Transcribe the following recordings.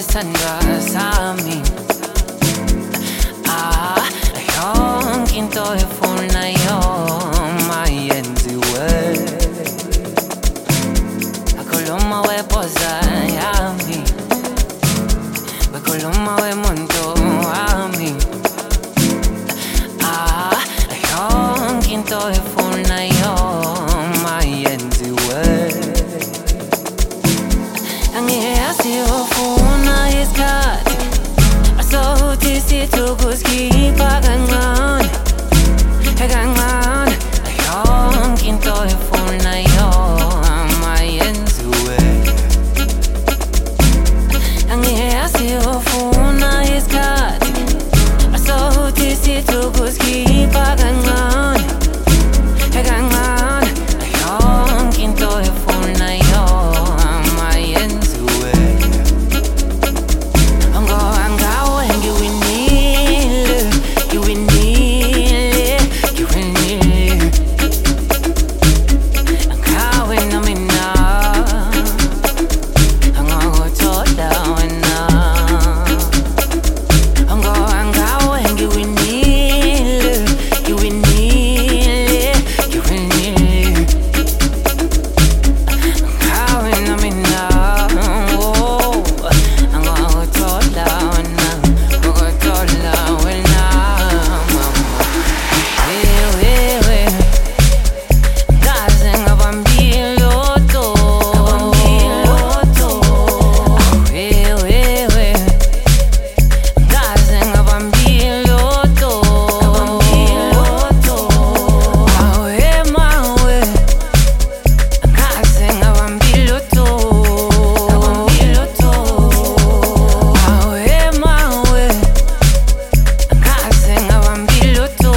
esithandwa sami. Yonke into efunayo mayenziwe. Akhuluma wepoza yami, akhuluma wemuntu wami. Yonke into efunayo mayenziwe. Angiyazi ufuna isikhathi, asokuthi sithukusikhipha kancane kancane. Yonke into efunayo mayenziwe. Angiyazi ufuna isikhathi, asokuthi sithukusikhipha kancane kancane. Yonke into efunayo mayenziwe. Angawe ngiwinile, ngiwinile, ngiwinile. Angawe nomina angakuthola wena. Angawe ngiwinile, ngiwinile, ngiwinile. Angawe nomina angakuthola wena, angakuthola wena mama. Wewe kaze ngabambiloto, wewe kaze ngabambiloto, awe mawe kaze ngabambiloto, awe mawe kaze ngabambiloto.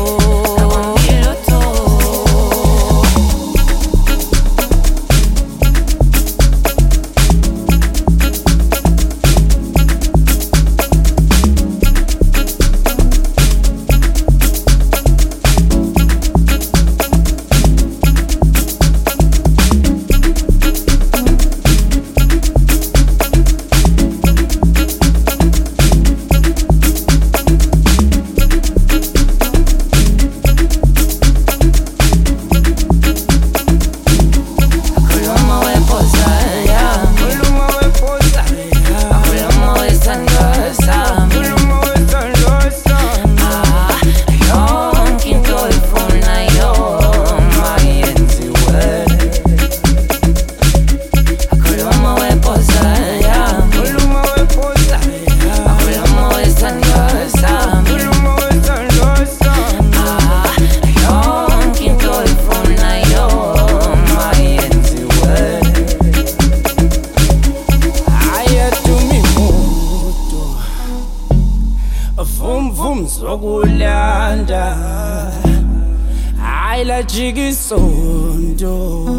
Akhuluma wepoza yami, akhuluma wesithandwa sami. Yonke into efunayo mayenziwe. Akhuluma wepoza yami, akhuluma wesithandwa sami. Yonke into efunayo mayenziwe. Ayatumimuto vum vum zokulanda, ayla jikisonto,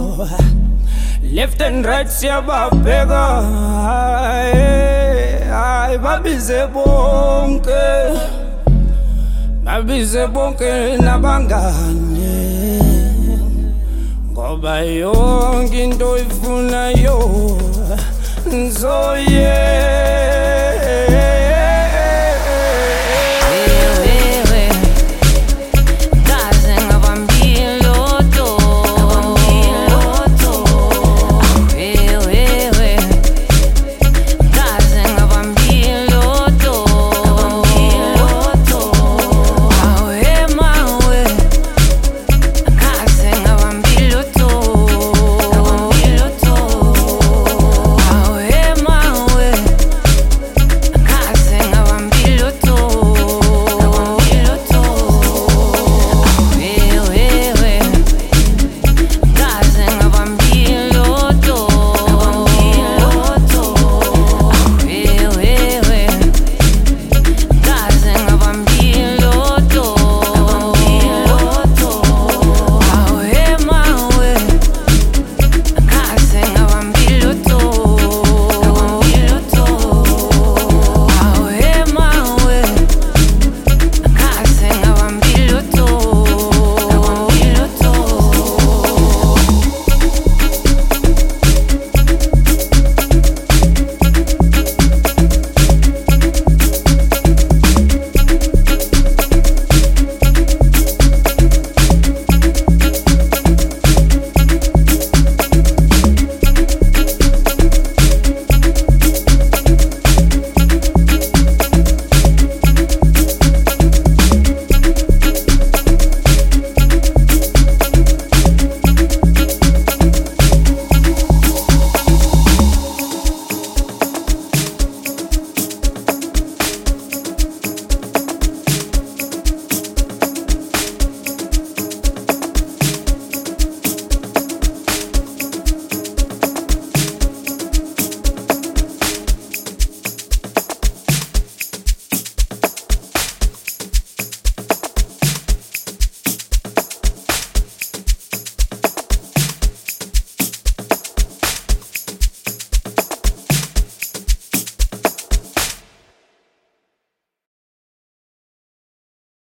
left and right siyababheka. Ay babize bonke nabangane, ngoba yonke into ifunayo ngizoyenza.